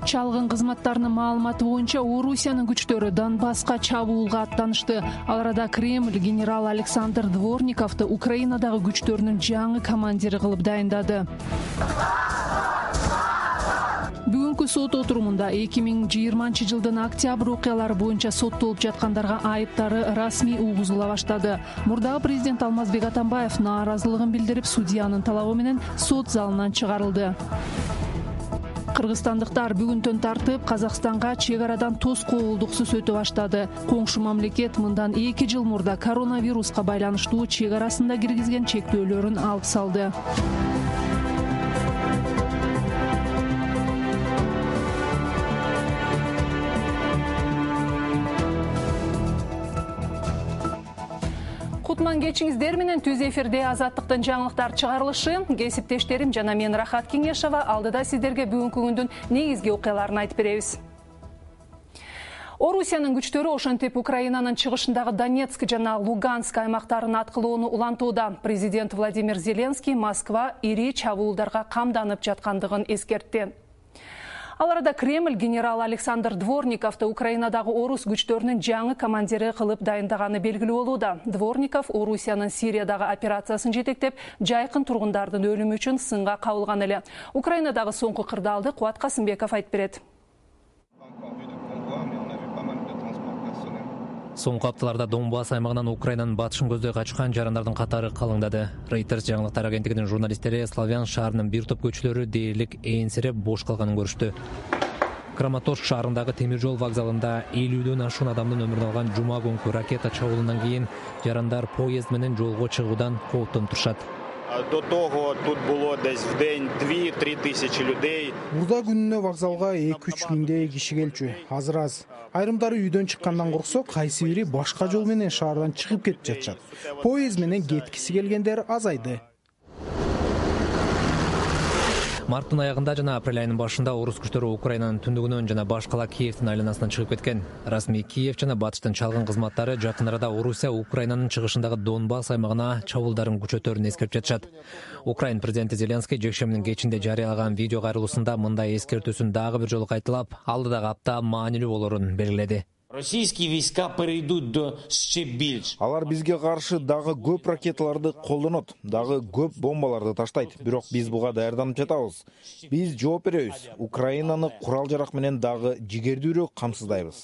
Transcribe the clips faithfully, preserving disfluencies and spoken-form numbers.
Чалгын кызматтарынын маалыматы боюнча Орусиянын күчтөрү Донбасска чабуулга аттанышты. Ал арада Кремль генерал Александр Дворниковду Украинадагы күчтөрүнүн жаңы командири кылып дайындады. Бүгүнкү сот отурумунда эки миң жыйырманчы жылдын октябрь окуялары боюнча соттолуп жаткандарга айыптары расмий угузула баштады. Мурдагы президент Алмазбек Атамбаев нааразылыгын билдирип, судьянын талабы менен сот залынан чыгарылды. Кыргызстандыктар бүгүнтөн тартып Казакстанга чек арадан тоскоолдуксуз өтө баштады. Коңшу мамлекет мындан эки жыл мурда коронавируска байланыштуу чек арасында киргизген чектөөлөрүн алып салды. Кутман кечиңиздер менен түз эфирде Азаттыктын жаңылыктар чыгарылышы. Кесиптештерим жана мен Рахат Кеңешова алдыда сиздерге бүгүнкү күндүн негизги окуяларын айтып беребиз. Орусиянын күчтөрү ошентип Украинанын чыгышындагы Донецк жана Луганск аймактарын аткылоону улантууда. Президент Владимир Зеленский Москва ири чабуулдарга камданып жаткандыгын эскертти. Ал арада Кремль генерал Александр Дворниковду Украинадагы орус күчтөрүнүн жаңы командири кылып дайындаганы белгилүү болууда. Дворников Орусиянын Сириядагы операциясын жетектеп, жайкын тургундардын өлүмү үчүн сынга кабылган эле. Украинадагы соңку кырдаалды Кубат Касымбеков айтып берет. Соңку апталарда Донбасс аймагынан Украинанын батышын көздөй качкан жарандардын катары калыңдады. Reuters жаңылыктар агенттигинин журналисттери Славянск шаарынын бир топ көчөлөрү дээрлик ээнсиреп бош калганын көрүштү. Краматорск шаарындагы темир жол вокзалында элүүдөн ашуун адамдын өмүрүн алган жума күнкү ракета чабуулунан кийин жарандар поезд менен жолго чыгуудан кооптонуп турушат. До того тут было десь в день две-три тысячи людей. Мурда күнүнө вокзалга эки-үч миңдей киши келчү. Азыр аз. Айрымдары үйдөн чыккандан корксо, кайсы бири башка жол менен шаардан чыгып кетип жатышат. Поезд менен кеткиси келгендер азайды. Марттын аягында жана апрель айынын башында орус күчтөрү Украинанын түндүгүнөн жана баш кала Киевдин айланасынан чыгып кеткен. Расмий Киев жана батыштын чалгын кызматтары жакын арада Орусия Украинанын чыгышындагы Донбасс аймагына чабуулдарын күчөтөрүн эскертип жатышат. Украин президенти Зеленский жекшембинин кечинде жарыялаган видео кайрылуусунда мындай эскертүүсүн дагы бир жолу кайталап, алдыдагы апта маанилүү болорун белгиледи. Российские войска перейдут до ще більш. Алар бизге каршы дагы көп ракеталарды колдонот, дагы көп бомбаларды таштайт. Бирок биз буга даярданып жатабыз. Биз жооп беребиз. Украинаны курал-жарак менен дагы жигердүүрөөк камсыздайбыз.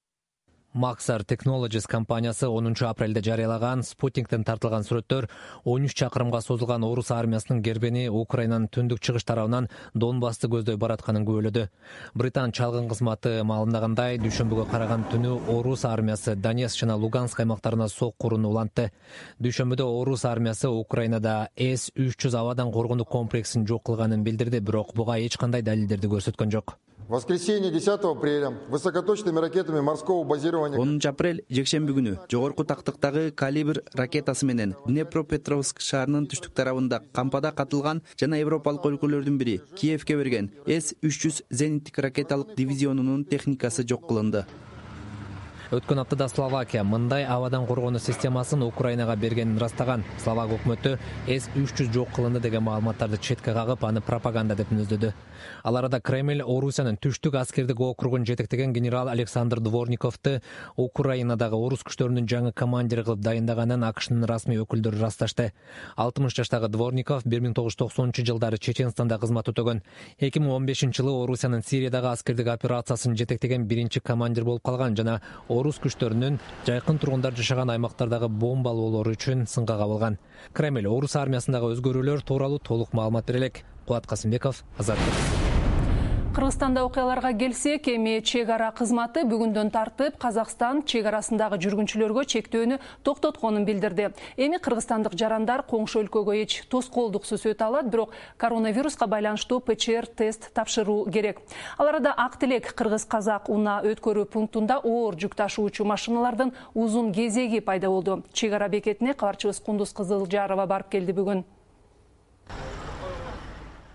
Maxar Technologies компаниясы онунчу апрелде жарыялаган Спутниктен тартылган сүрөттөр он үч чакырымга созулган орус армиясынын гербени Украинанын түндүк чыгыш тарабынан Донбассты көздөй баратканын күбөлөдү. Британ чалгын кызматы маалымдагандай, дүйшөмбүгө караган түнү орус армиясы Донецк жана Луганск аймактарына соккуруну улантты. Дүйшөмбүдө орус армиясы Украинада эс үч жүз абадан коргондуу комплексин жок кылганын билдирди, бирок буга эч кандай далилдерди көрсөткөн жок. В воскресенье десятого апреля высокоточными ракетами морского базирования онунчу апрель жекшемби күнү жогорку тактыктагы калибр ракетасы менен Днепропетровск шаарынын түштүк тарабында кампада катылган жана европалык өлкөлөрдүн бири Киевке берген эс үч жүз зениттик ракеталык дивизионунун техникасы жок кылынды. Өткөн аптада Словакия мындай абадан коргонуу системасын Украинага бергенин ырастаган. Словак өкмөтү эс үч жүз жок кылынды деген маалыматтарды четке кагып, аны пропаганда деп мүнөздөдү. Ал арада Кремль Орусиянын түштүк аскердик округун жетектеген генерал Александр Дворниковду Украинадагы орус күчтөрүнүн жаңы командири кылып дайындаганын АКШнын расмий өкүлдөрү ырасташты. алтымыш жаштагы Дворников бир миң тогуз жүз токсонунчу жылдары Чеченстанда кызмат өтөгөн. эки миң он бешинчи жылы Орусиянын Сириядагы аскердик операциясын жетектеген биринчи командир болуп калган жана орус күчтөрүнүн жайкын тургундар жашаган аймактардагы бомбалоолору үчүн сынга кабылган. Кремль орус армиясындагы өзгөрүүлөр тууралуу толук маалымат берелек. Кубат Касымбеков, Азаттык. Кыргызстанда окуяларга келсек, эми чек ара кызматы бүгүндөн тартып Казакстан чек арасындагы жүргүнчүлөргө чектөөнү токтотконун билдирди. Эми кыргызстандык жарандар коңшу өлкөгө эч тоскоолдуксуз өтө алат, бирок коронавируска байланыштуу пэ че эр тест тапшыруу керек. Ал арада Ак Тилек кыргыз-казак унаа өткөрүү пунктунда оор жүк ташуучу машиналардын узун кезеги пайда болду. Чек ара бекетине кабарчыбыз Кундуз Кызылжарова барып келди бүгүн.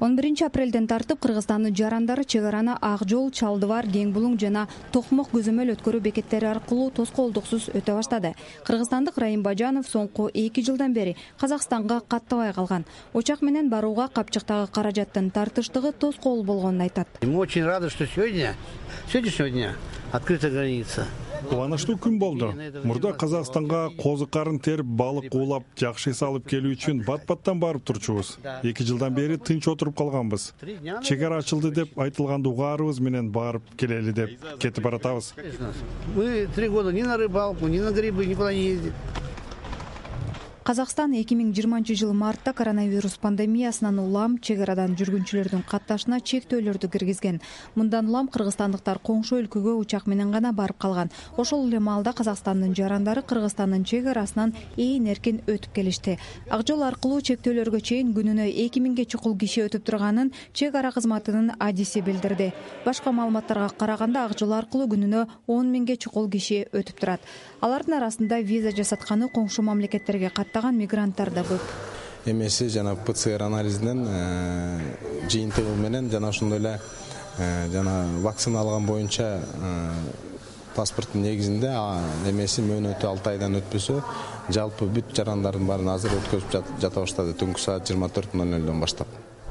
он биринчи апрелден тартып Кыргызстандын жарандары чек араны Ак жол, Чалдыбар, Кең булуң жана Токмок көзөмөл өткөрүү бекеттери аркылуу тоскоолдуксуз өтө баштады. Кыргызстандык Райым Бажанов соңку эки жылдан бери Казакстанга каттабай калган. Учак менен барууга капчыктагы каражаттын тартыштыгы тоскоол болгонун айтат. Мы очень рады, что сегодня, сегодняшнего дня открыта граница. Кубанычтуу күн болду. Мурда Казакстанга козу карын терип, балык уулап, жакшы салып келүү үчүн бат-баттан барып турчубуз. эки жылдан бери тынч отуруп калганбыз. Чек ара ачылды деп айтылган угаарыбыз менен барып келели деп кетип баратабыз. Мы три года ни на рыбалку, ни на грибы никуда не ездим. Казакстан эки миң жыйырманчы жылы мартта коронавирус пандемиясынан улам чек арадан жүргүнчүлөрдүн катташына чектөөлөрдү киргизген. Мындан улам кыргызстандыктар коңшу өлкөгө учак менен гана барып калган. Ошол эле маалда Казакстандын жарандары Кыргызстандын чек арасынан ээн эркин өтүп келишти. Ак жол аркылуу чектөөлөргө чейин күнүнө эки миңге чукул киши өтүп турганын чек ара кызматынын адиси билдирди. Башка маалыматтарга караганда ак жол аркылуу күнүнө он миңге чукул киши өтүп турат. Алардын арасында виза жасатканы коңшу мамлекеттерге каттаган мигранттар да көп. Эмеси жана ПЦР анализинен жыйынтыгы менен жана ошондой эле жана вакцина алган боюнча паспорттун негизинде эмеси мөөнөтү алты айдан өтпөсө жалпы бүт жарандардын баарын азыр өткөзүп жата баштады түнкү саат жыйырма төрт ноль нөлдөн баштап.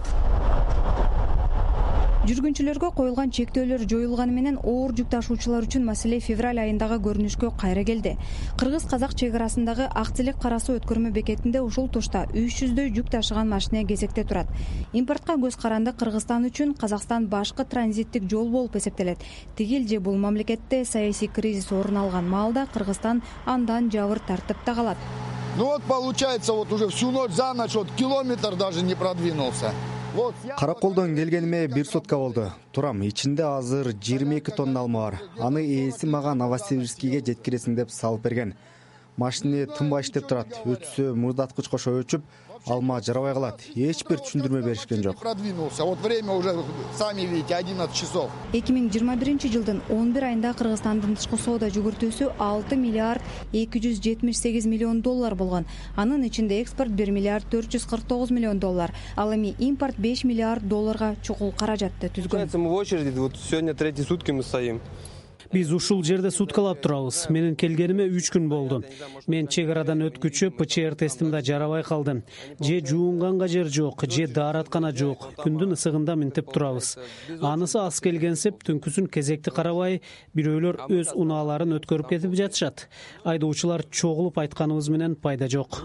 Жүргүнчүлөргө коюлган чектөөлөр жоюлганы менен оор жүк ташуучулар үчүн маселе февраль айындагы көрүнүшкө кайра келди. Кыргыз-казак чек арасындагы Ак Телек Карасуу өткөрмө бекетинде ушул тушта үч жүздөй жүк ташыган машина кезекте турат. Импортко көз каранды Кыргызстан үчүн Казакстан башкы транзиттик жол болуп эсептелет. Тигил же бул мамлекетте саясий кризис орун алган маалда Кыргызстан андан жабыр тартып да калат. Ну вот получается, вот уже всю ночь за ночь вот километр даже не продвинулся. Караколдон келгениме бир сутка болду. Турам, ичинде азыр жыйырма эки тонна алма бар. Аны ээси мага Новосибирскиге жеткиресиң деп салып берген. Машина тынбай иштеп турат. Өтсө мурдаткыч кошо өчүп, алма жарабай калат. Эч бир түшүндүрмө беришкен жок. Продвинулся. Вот время уже сами видите одиннадцать часов. эки миң жыйырма биринчи жылдын он бир айында Кыргызстандын тышкы соода жүгүртүүсү алты миллиард эки жүз жетимиш сегиз миллион доллар болгон. Анын ичинде экспорт бир миллиард төрт жүз кырк тогуз миллион доллар. Ал эми импорт беш миллиард долларга чукул каражатты түзгөн. Мы в очереди, вот сегодня третьи сутки мы стоим. Биз ушул жерде суткалап турабыз. Менин келгениме үч күн болду. Мен чек арадан өткүчү ПЧР тестимде жарабай калдым. Же жуунганга жер жок, же daarаткана жок. Күндүн ысыгында минтип турабыз. Анысы аз келгенсип, түнкүсүн кезекти карабай, бирөөлөр өз унааларын өткөрүп кетип жатышат. Айдоочулар чогулуп айтканыбыз менен пайда жок.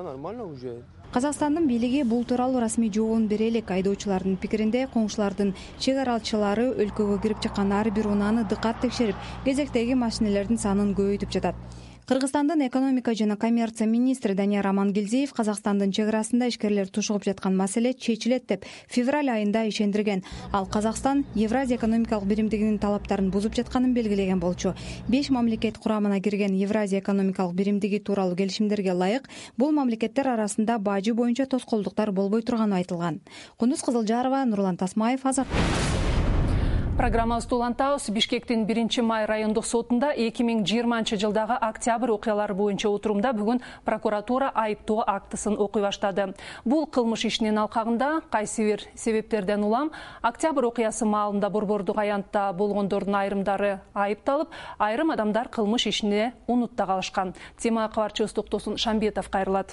Казакстандын бийлиги бул тууралуу расмий жообун бере элек. Айдоочулардын пикиринде коңшулардын чек аралчылары өлкөгө кирип чыккан ар бир унааны дыкат текшерип, кезектеги машинелердин санын көбөйтүп жатат. Кыргызстандын экономика жана коммерция министри Данияр Амангелдиев Казакстандын чек арасында ишкерлер тушугуп жаткан маселе чечилет деп февраль айында ишендирген. Ал Казакстан Евразия экономикалык биримдигинин талаптарын бузуп жатканын белгилеген болчу. беш мамлекет курамына кирген Евразия экономикалык биримдиги тууралуу келишимдерге ылайык бул мамлекеттер арасында бажы боюнча тоскоолдуктар болбой турганы айтылган. Кундуз Кызылжарова, Нурлан Тасмаев, Азат. Программабызды улантабыз. Бишкектин биринчи май райондук сотунда эки миң жыйырманчы жылдагы октябрь окуялары боюнча отурумда бүгүн прокуратура айыптоо актысын окуй баштады. Бул кылмыш ишинин алкагында кайсы бир себептерден улам октябрь окуясы маалында борбордук аянтта болгондордун айрымдары айыпталып, айрым адамдар кылмыш ишине унутта калышкан. Тема кабарчыбыз Токтосун Шамбетов кайрылат.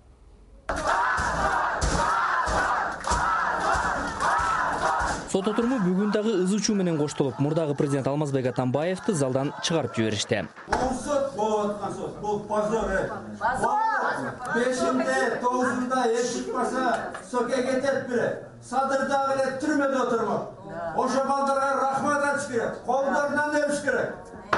Сот отуруму бүгүн дагы ыз учуу менен коштолуп, мурдагы президент Алмазбек Атамбаевди залдан чыгарып жиберишти. Бул сот болуп аткан сот, бул позор. бешинде, тогузунда эч чыкпаса, сокке кетет биле. Садырдагы эле түрмөдө отурмак. Ошо балдарга рахмат айтыш керек. Колдорунан өбүш керек.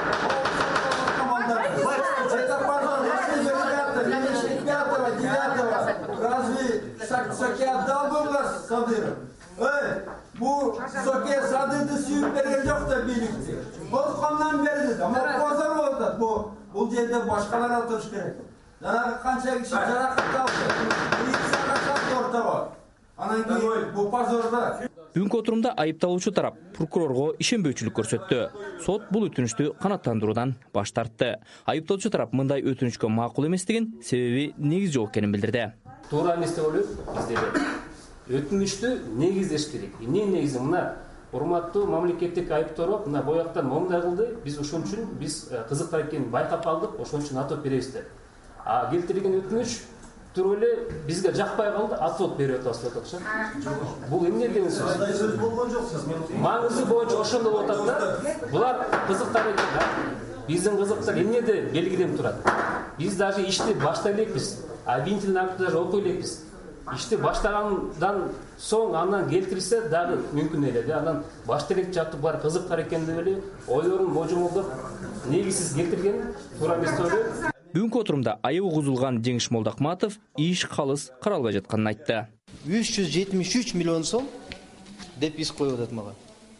Разве сокке отдал бы вас Садыров? Bu Soke Sadır'da suyup bergen yok da birlikte. Bozkandan berdi ama pozor oldu. Bu bu yerde başkalar atış gerek. Zarar kança kişi jarakat aldı. Bir sakat orta var. Anan keyin bu pozorda. Бүгүнкү отурумда айыпталуучу тарап прокурорго ишенбөөчүлүк көрсөттү. Сот бул өтүнүштү канааттандыруудан баш тартты. Айыпталуучу тарап мындай өтүнүчкө макул эместигин, себеби негиз жок экенин билдирди. Туура эмес деп ойлойм. Бизде өтүнүштү негиздеш керек. Эмне негизи? Мына урматтуу мамлекеттик айыптоорго мына бояктан момундай кылды, биз ошон үчүн биз кызыктар экенин байкап алдык, ошон үчүн атып беребиз деп. А келтирилген өтүнүч туруп эле бизге жакпай калды, отвод берип атабыз деп атат. Бул эмне деген сөз? Маңызы боюнча ошондо болуп атат да, булар кызыктар экен. Биздин кызыктар эмнеде белгиленип турат? Биз даже ишти баштай элекпиз, обвинительный актты даже окуй элекпиз. Ишти баштагандан соң андан келтирсе дагы мүмкүн эле, анан башта элек жатып бар кызыктар экен деп эле ойлорун божомолдоп негизсиз келтирген туура эмес деп ойлойм. Бүгүнкү отурумда аябы кузулган Жеңиш Молдокматов иш калыс каралбай жатканын айтты. үч жүз жетимиш үч миллион сом деп иш коюп атат мага.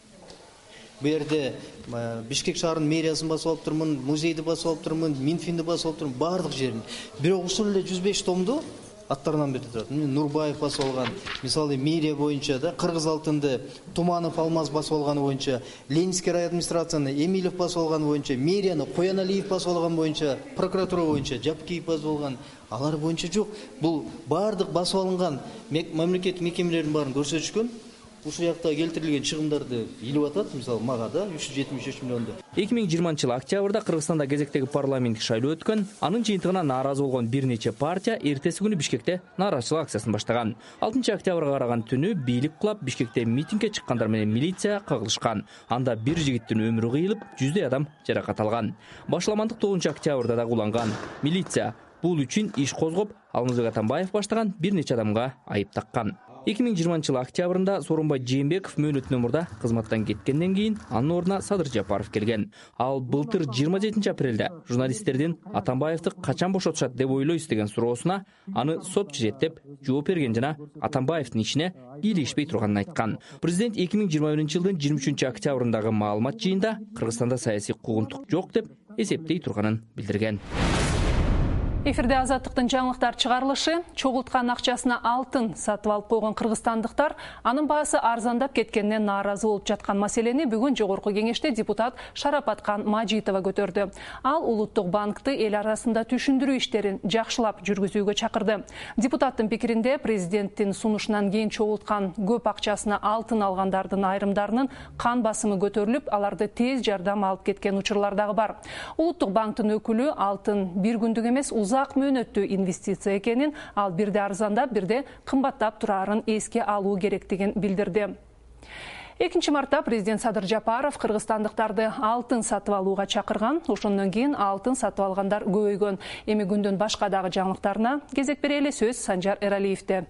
Бу жерде Бишкек шаарынын мэриясын басып алып турмун, музейди басып алып турмун, Минфинди басып алып турмун, бардык жерин. Бирок ушул эле жүз беш томду аттарынан берип турат. Нурбаев басып алган, мисалы мэрия боюнча да Кыргыз алтынды Туманов Алмаз басып алганы боюнча, Ленинский райадминистрацияны Эмилев басып алганы боюнча, мэрияны Кояналиев басып алган боюнча, прокуратура боюнча Жапкиев басып алган, алар боюнча жок. Бул бардык басып алынган мамлекеттик мекемелердин баарын көрсөтүшкөн. Ушул жакта келтирилген чыгымдарды билип атат, мисалы мага да үч жүз жетимиш үч миллионду. эки миң жыйырманчы жылы октябрда Кыргызстанда кезектеги парламенттик шайлоо өткөн. Анын жыйынтыгына нааразы болгон бир нече партия эртеси күнү Бишкекте нааразычылык акциясын баштаган. алтынчы октябрга караган түнү бийлик кулап Бишкекте митингге чыккандар менен милиция кагылышкан. Анда бир жигиттин өмүрү кыйылып, жүздөй адам жаракат алган. Башламандык тогузунчу октябрда да уланган. Милиция бул үчүн иш козгоп, Алмазбек Атамбаев баштаган бир нече адамга айып таккан. эки миң жыйырманчы жылы октябрында Сооронбай Жээнбеков мөөнөтүнөн мурда кызматтан кеткенден кийин анын ордуна Садыр Жапаров келген. Ал былтыр жыйырма жетинчи апрелде журналисттердин Атамбаевди качан бошотушат деп ойлойсуз деген суроосуна аны сот жетеп жооп берген жана Атамбаевдин ишине кийлигишпей турганын айткан. Президент эки миң жыйырма биринчи жылдын жыйырма үчүнчү октябрындагы маалымат жыйында Кыргызстанда саясий куугунтук жок деп эсептей турганын билдирген. Эфирде Азаттыктын жаңылыктар чыгарылышы. Чогулткан акчасына алтын сатып алып койгон кыргызстандыктар анын баасы арзандап кеткенинен нааразы болуп жаткан маселени бүгүн жогорку кеңеште депутат Шарапаткан Мажитова көтөрдү. Ал Улуттук банкты эл арасында түшүндүрүү иштерин жакшылап жүргүзүүгө чакырды. Депутаттын пикиринде президенттин сунушунан кийин чогулткан көп акчасына алтын алгандардын айрымдарынын кан басымы көтөрүлүп, аларды тез жардам алып кеткен учурлар дагы бар. Улуттук банктын өкүлү алтын бир күндүк эмес узак мөөнөттүү инвестиция экенин, ал бирде арзандап, бирде кымбаттап турарын эске алуу керектигин билдирди. экинчи мартта президент Садыр Жапаров кыргызстандыктарды алтын сатып алууга чакырган. Ошондон кийин алтын сатып алгандар көбөйгөн. Эми күндүн башка дагы жаңылыктарына кезек берели. Сөз Санжар Эралиевде.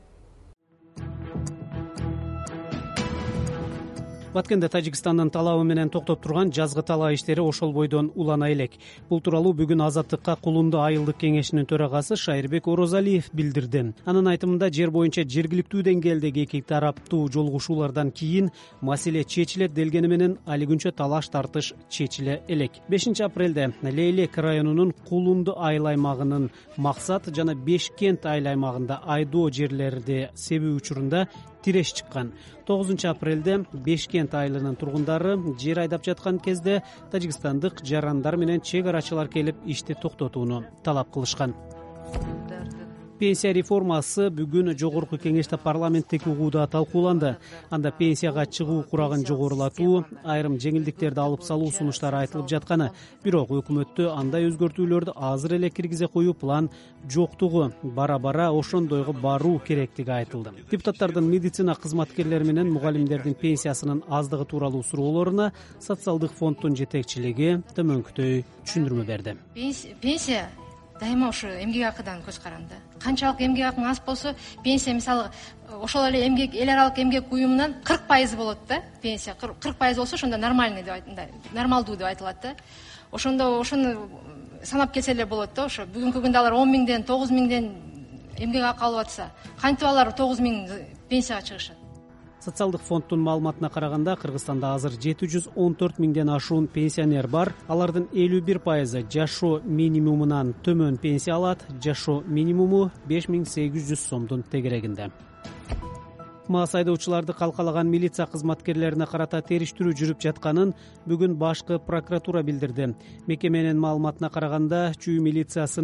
Баткенде Тажикстандын талабы менен токтоп турган жазгы талаа иштери ошол бойдон улана элек. Бул тууралуу бүгүн Азаттыкка Кулунду айылдык кеңешинин төрагасы Шайырбек Орозалиев билдирди. Анын айтымында жер боюнча жергиликтүү деңгээлдеги эки тараптуу жолугушуулардан кийин маселе чечилет делгени менен али күнчө талаш тартыш чечиле элек. бешинчи апрелде Лейлек районунун Кулунду айыл аймагынын Максат жана Бешкент айыл аймагында айдоо жерлерди себүү учурунда тиреш чыккан. тогузунчу апрелде Бешкент айылынын тургундары жер айдап жаткан кезде тажикстандык жарандар менен чек арачылар келип ишти токтотууну талап кылышкан. Пенсия реформасы бүгүн жогорку кеңеште парламенттик угууда талкууланды. Анда пенсияга чыгуу курагын жогорулатуу, айрым жеңилдиктерди алып салуу сунуштары айтылып жатканы, бирок өкмөттө андай өзгөртүүлөрдү азыр эле киргизе коюу план жоктугу, бара-бара ошондойго баруу керектиги айтылды. Депутаттардын медицина кызматкерлери менен мугалимдердин пенсиясынын аздыгы тууралуу суроолоруна социалдык фонддун жетекчилиги төмөнкүдөй түшүндүрмө берди. Пенсия дайыма ушу эмгек акыдан көз каранды. Канчалык эмгек акың аз болсо, пенсия мисалы ошол эле эмгек эл аралык эмгек уюмунан кырк пайыз болот да, пенсия кырк пайыз болсо ошондо нормальный деп айтылат, нормалдуу деп айтылат да. Ошондо ошону санап келсе эле болот да, ошо бүгүнкү күндө алар он миңден тогуз миңден эмгек акы алып атса, кантип алар тогуз миң пенсияга чыгышат? Социалдык фонддун маалыматына караганда Кыргызстанда азыр жети жүз он төрт миңден ашуун пенсионер бар. Алардын элүү бир пайызы жашоо минимумунан төмөн пенсия алат. Жашоо минимуму беш миң сегиз жүз сомдун тегерегинде. Мас айдоочуларды калкалаган милиция кызматкерлерине карата териштирүү жүрүп жатканын бүгүн башкы прокуратура билдирди. Мекеменин маалыматына караганда чүй милициясынын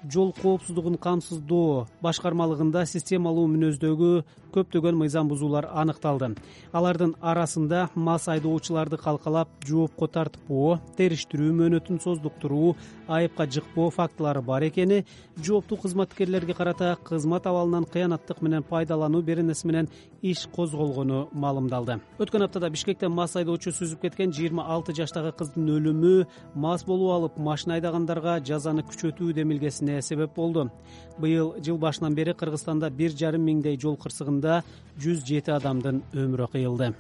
жол коопсуздугун камсыздоо башкармалыгында системалуу мүнөздөгү көптөгөн мыйзам бузуулар аныкталды. Алардын арасында мас айдоочуларды калкалап жоопко тартпоо, териштирүү мөөнөтүн создуктуруу, айыпка жыкпоо фактылары бар экени, жооптуу кызматкерлерге карата кызмат абалынан кыянаттык менен пайдалануу беренеси менен иш козголгону маалымдалды. Өткөн аптада Бишкекте мас айдоочу сүзүп кеткен жыйырма алты жаштагы кыздын өлүмү мас болуп алып машина айдагандарга жазаны күчөтүү демилгесине себеп болду. Быйыл жыл башынан бери Кыргызстанда бир жарым миңдей жол кырсыгында жүз жети адамдын өмүрү кыйылды.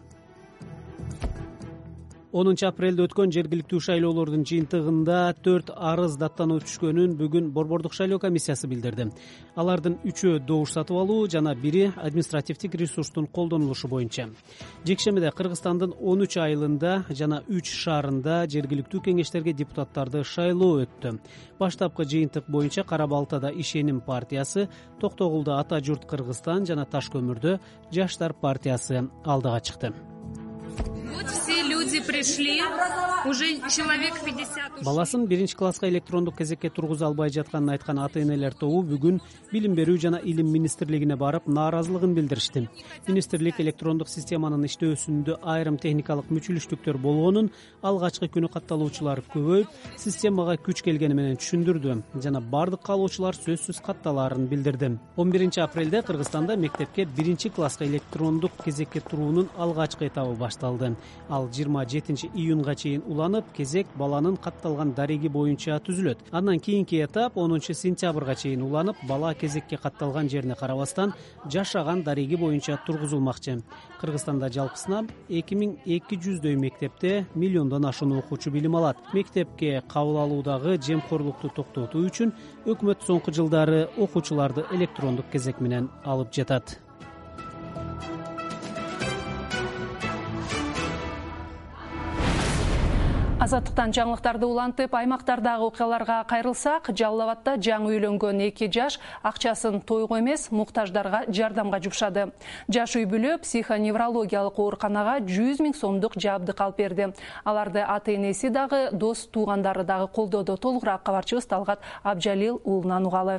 онунчу апрелде өткөн жергиликтүү шайлоолордун жыйынтыгында төрт арыз даттануу түшкөнүн бүгүн Борбордук шайлоо комиссиясы билдирди. Алардын үчөө добуш сатып алуу жана бири административдик ресурстун колдонулушу боюнча. Жекшемеде Кыргызстандын он үч айылында жана үч шаарында жергиликтүү кеңештерге депутаттарды шайлоо өттү. Баштапкы жыйынтык боюнча Кара Балтада Ишеним партиясы, Токтогулда Ата журт Кыргызстан жана Таш көмүрдө Жаштар партиясы алдыга чыкты. Все люди пришли, уже человек пятьдесят. Баласын биринчи класска электрондук кезекке тургуза албай жатканын айткан ата-энелер тобу бүгүн Билим берүү жана Илим министрлигине барып нааразылыгын билдиришти. Министрлик электрондук системанын иштөөсүндө айрым техникалык мүчүлүштүктөр болгонун, алгачкы күнү катталуучулар көбөйүп, системага күч келгени менен түшүндүрдү жана бардык каалоочулар сөзсүз катталаарын билдирди. он биринчи апрелде Кыргызстанда мектепке биринчи класска электрондук кезекке туруунун алгачкы этабы башталды. Ал жыйырма жетинчи июнга чейин уланып, кезек баланын катталган дареги боюнча түзүлөт. Андан кийинки этап онунчу сентябрга чейин уланып, бала кезекке катталган жерине карабастан жашаган дареги боюнча тургузулмакчы. Кыргызстанда жалпысынан эки миң эки жүздөй мектепте миллиондон ашуун окуучу билим алат. Мектепке кабыл алуудагы жемкорлукту токтотуу үчүн өкмөт соңку жылдары окуучуларды электрондук кезек менен алып жатат. Азаттыктан жаңылыктарды улантып, аймактардагы окуяларга кайрылсак, Жалал Абадда жаңы үйлөнгөн эки жаш акчасын тойго эмес, муктаждарга жардамга жумшады. Жаш үй бүлө психоневрологиялык ооруканага жүз миң сомдук жабдык алып берди. Аларды ата-энеси дагы, дос туугандары дагы колдоду. Толугураак кабарчыбыз Талгат Абжалил уулунан угалы.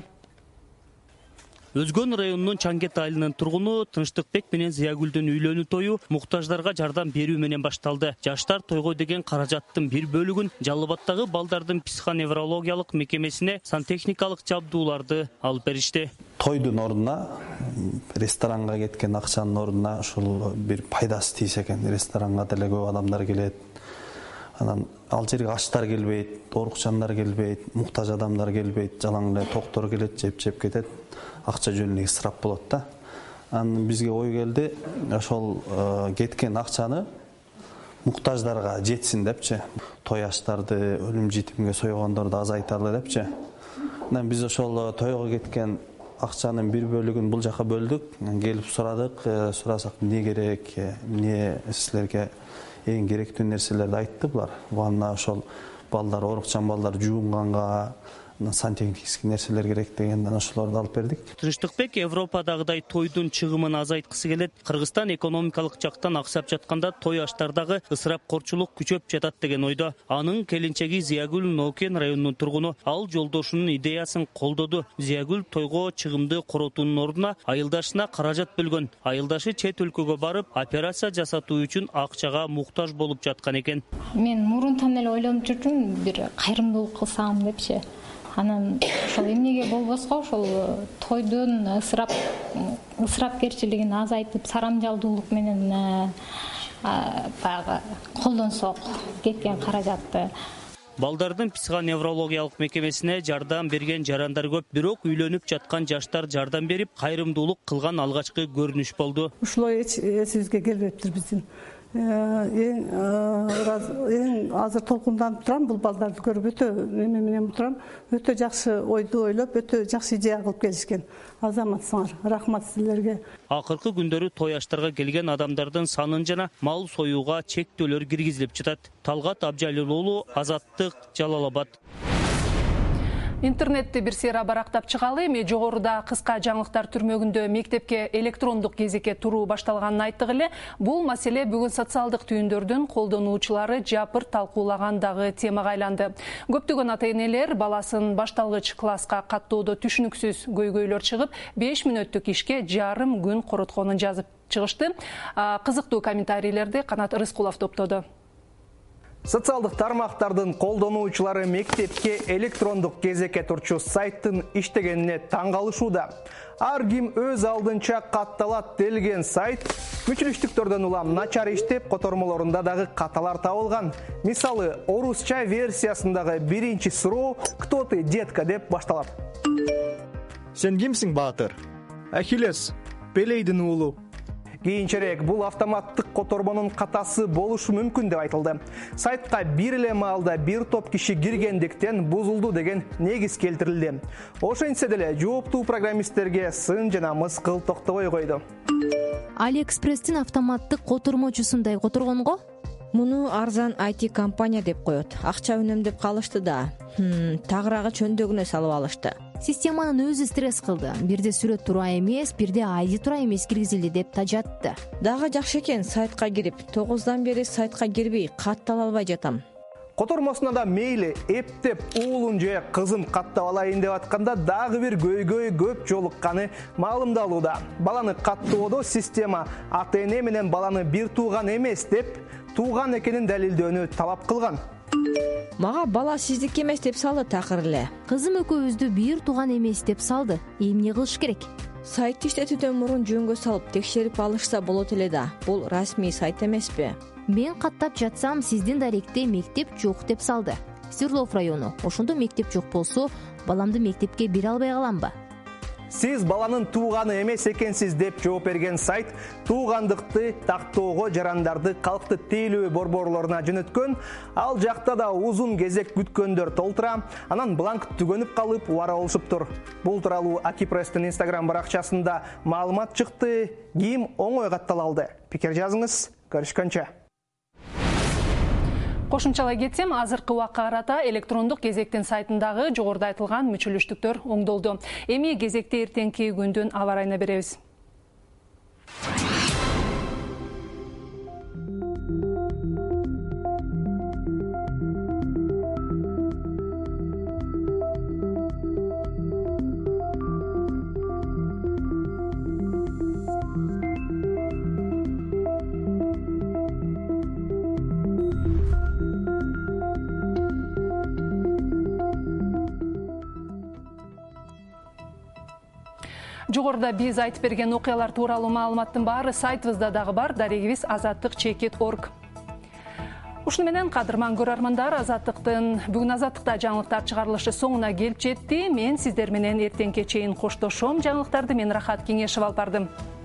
Өзгөн районунун Чаңкет айылынын тургуну Тынчтыкбек менен Зиягүлдүн үйлөнүү тою муктаждарга жардам берүү менен башталды. Жаштар тойго деген каражаттын бир бөлүгүн Жалал Абаддагы балдардын психоневрологиялык мекемесине сантехникалык жабдууларды алып беришти. Тойдун ордуна ресторанга кеткен акчанын ордуна ушул бир пайдасы тийсе экен. Ресторанга деле көп адамдар келет. Анан ал жерге ачтар келбейт, оорукчандар келбейт, муктаж адамдар келбейт, жалаң эле токтор келет, жеп-жеп кетет. Акча жөнүнө ысырап болот да. Анан бизге ой келди, ошол кеткен акчаны муктаждарга жетсин депчи. Той аштарды, өлүм житимге сойгондорду азайталы депчи. Анан биз ошол тойго кеткен акчанын бир бөлүгүн бул жака бөлдүк. Келип сурадык, сурасак эмне керек, эмне силерге эң керектүү нерселерди айтты булар. Ванна ошол балдар, оорукчан балдар жуунганга сантехникалык нерселер керек дегенден ошолорду алып бердик. Тынчтыкбек Европадагыдай тойдун чыгымын азайткысы келет. Кыргызстан экономикалык жактан аксап жатканда той аштардагы ысырапкорчулук күчөп жатат деген ойдо. Анын келинчеги Зиягүл Нокен районунун тургуну. Ал жолдошунун идеясын колдоду. Зиягүл тойго чыгымды коротуунун ордуна айылдашына каражат бөлгөн. Айылдашы чет өлкөгө барып, операция жасатуу үчүн акчага муктаж болуп жаткан экен. Мен мурунтан эле ойлонуп жүрдүм, бир кайрымдуулук кылсам депчи. Анан ошол эмнеге болбоско, ошол тойдун ысырап ысырапкерчилигин азайтып, сарамжалдуулук менен баягы колдонсок кеткен каражатты. Балдардын психоневрологиялык мекемесине жардам берген жарандар көп, бирок үйлөнүп жаткан жаштар жардам берип, кайрымдуулук кылган алгачкы көрүнүш болду. Ушулай эсибизге келбептир биздин. Эң азыр толкунданып турам, бул балдарды көрүп өтө эме менен турам, өтө жакшы ойду ойлоп, өтө жакшы идея кылып келишкен. Азаматсыңар, рахмат силерге. Акыркы күндөрү той аштарга келген адамдардын санын жана мал союуга чектөөлөр киргизилип жатат. Талгат Абжалил уулу, Азаттык, Жалал Абад. Интернетти бир сыйра барактап чыгалы, эми жогоруда кыска жаңылыктар түрмөгүндө мектепке электрондук кезекке туруу башталганын айттык эле. Бул маселе бүгүн социалдык түйүндөрдүн колдонуучулары жапыр талкуулагандагы темага айланды. Көптөгөн ата-энелер баласын башталгыч класска каттоодо түшүнүксүз көйгөйлөр чыгып, беш мүнөттүк ишке жарым күн коротконун жазып чыгышты. Кызыктуу комментарийлерди Канат Рыскулов топтоду. Социалдык тармактардын колдонуучулары мектепке электрондук кезекке турчу сайттын иштегенине таң калышууда. Ар ким өз алдынча катталат делген сайт мүчүлүштүктөрдөн улам начар иштеп, котормолорунда дагы каталар табылган. Мисалы, орусча версиясындагы биринчи суроо «Кто ты, детка?» деп башталат. Сен кимсиң, баатыр? Ахиллес, Пелейдин уулу. Кийинчерээк бул автоматтык котормонун катасы болушу мүмкүн деп айтылды. Сайтка бир эле маалда бир топ киши киргендиктен бузулду деген негиз келтирилди. Ошентсе деле жооптуу программисттерге сын жана мыскыл токтобой койду. AliExpress'тин автоматтык котормочусундай которгонго? Муну арзан ай ти компания деп коет. Акча үнөмдөп калышты да. Тагыраагы чөндөгүнө салып алышты. Системанын өзү стресс кылды. Бирде сүрөт туура эмес, бирде ай ди туура эмес киргизилди деп тажатты. Дагы жакшы экен, сайтка кирип, тогуздан бери сайтка кирбей, каттала албай жатам. Котормосуна да мейли эптеп уулун же кызын каттап алайын деп атканда дагы бир көйгөй көп жолукканы маалымдалууда. Баланы каттоодо система ата-эне менен баланы бир тууган эмес деп тууган экенин далилдөөнү талап кылган. Мага бала сиздики эмес деп салды такыр эле. Кызым экөөбүздү бир тууган эмес деп салды. Эмне кылыш керек? Сайтты иштетүүдөн мурун жөнгө салып текшерип алышса болот эле да. Бул расмий сайт эмеспи? Мен каттап жатсам, сиздин даректе мектеп жок деп салды. Свердлов району. Ошондо мектеп жок болсо, баламды мектепке бере албай каламбы? Сиз баланын тууганы эмес экенсиз деп жооп берген сайт туугандыкты тактоого жарандарды калкты тейлөө борборлоруна жөнөткөн. Ал жакта да узун кезек күткөндөр толтура, анан бланк түгөнүп калып убара болушуптур. Бул тууралуу Акипресстин Instagram баракчасында маалымат чыкты. Ким оңой каттала алды? Пикир жазыңыз. Көрүшкөнчө. Кошумчалай кетсем, азыркы убакка карата электрондук кезектин сайтындагы жогоруда айтылган мүчүлүштүктөр оңдолду. Эми кезекте эртеңки күндүн аба ырайына беребиз. Жогоруда биз айтып берген окуялар тууралуу маалыматтын баары сайтыбызда дагы бар. Дарегибиз азаттык чекит точка орг. Ушуну менен кадырман көрөрмандар, Азаттыктын бүгүн Азаттыкта жаңылыктар чыгарылышы соңуна келип жетти. Мен сиздер менен эртеңке чейин коштошом. Жаңылыктарды мен Рахат Кеңешев алып бардым.